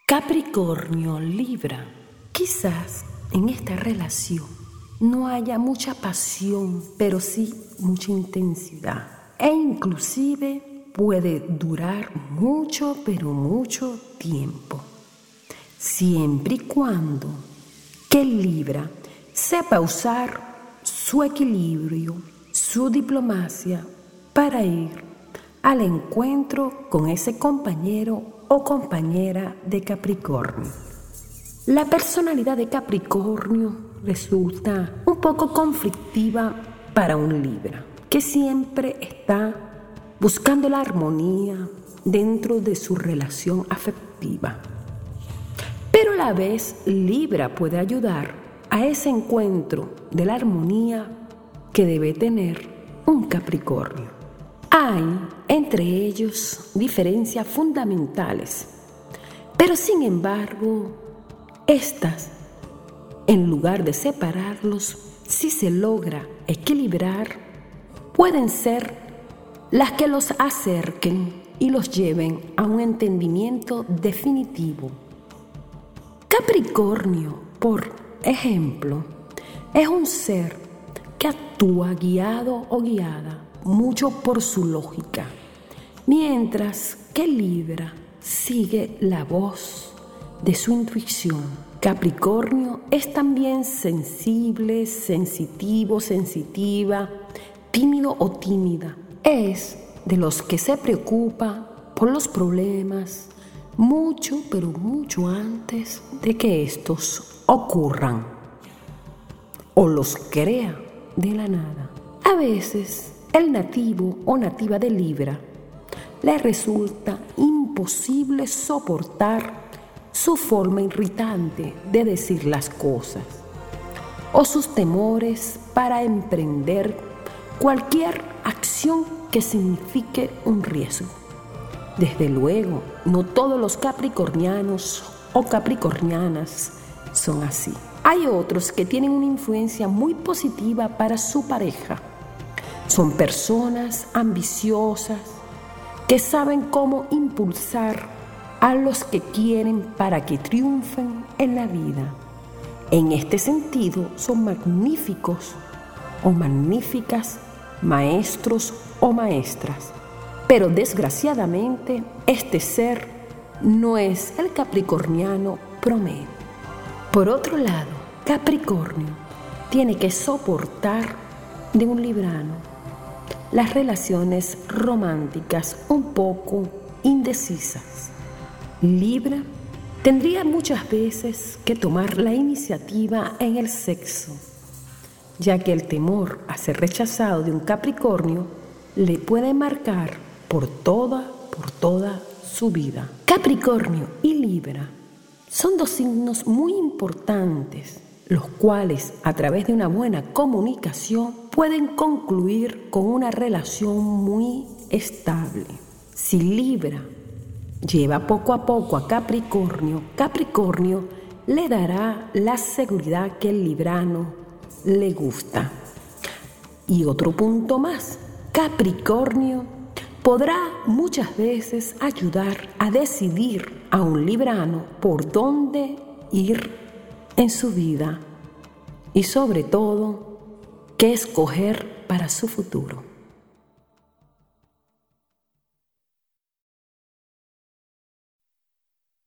Capricornio, Libra. Quizás en esta relación no haya mucha pasión, pero sí mucha intensidad. E inclusive puede durar mucho, pero mucho tiempo. Siempre y cuando que Libra sepa usar su equilibrio, su diplomacia para ir al encuentro con ese compañero o compañera de Capricornio. La personalidad de Capricornio resulta un poco conflictiva para un Libra, que siempre está buscando la armonía dentro de su relación afectiva. Pero a la vez Libra puede ayudar a ese encuentro de la armonía que debe tener un Capricornio. Hay entre ellos diferencias fundamentales, pero sin embargo, estas, en lugar de separarlos, si se logra equilibrar, pueden ser las que los acerquen y los lleven a un entendimiento definitivo. Capricornio, por ejemplo, es un ser que actúa guiado o guiada mucho por su lógica, mientras que Libra sigue la voz de su intuición. Capricornio es también sensible, sensitivo, sensitiva, tímido o tímida. Es de los que se preocupa por los problemas mucho, pero mucho antes de que estos ocurran o los crea de la nada. A veces el nativo o nativa de Libra le resulta imposible soportar su forma irritante de decir las cosas o sus temores para emprender cualquier acción que signifique un riesgo. Desde luego, no todos los capricornianos o capricornianas son así. Hay otros que tienen una influencia muy positiva para su pareja. Son personas ambiciosas que saben cómo impulsar a los que quieren para que triunfen en la vida. En este sentido, son magníficos o magníficas maestros o maestras. Pero desgraciadamente, este ser no es el capricorniano promedio. Por otro lado, Capricornio tiene que soportar de un librano las relaciones románticas un poco indecisas. Libra tendría muchas veces que tomar la iniciativa en el sexo, ya que el temor a ser rechazado de un Capricornio le puede marcar por toda su vida. Capricornio y Libra son dos signos muy importantes, los cuales a través de una buena comunicación pueden concluir con una relación muy estable. Si Libra lleva poco a poco a Capricornio, Capricornio le dará la seguridad que el librano le gusta. Y otro punto más, Capricornio podrá muchas veces ayudar a decidir a un librano por dónde ir en su vida y sobre todo qué escoger para su futuro.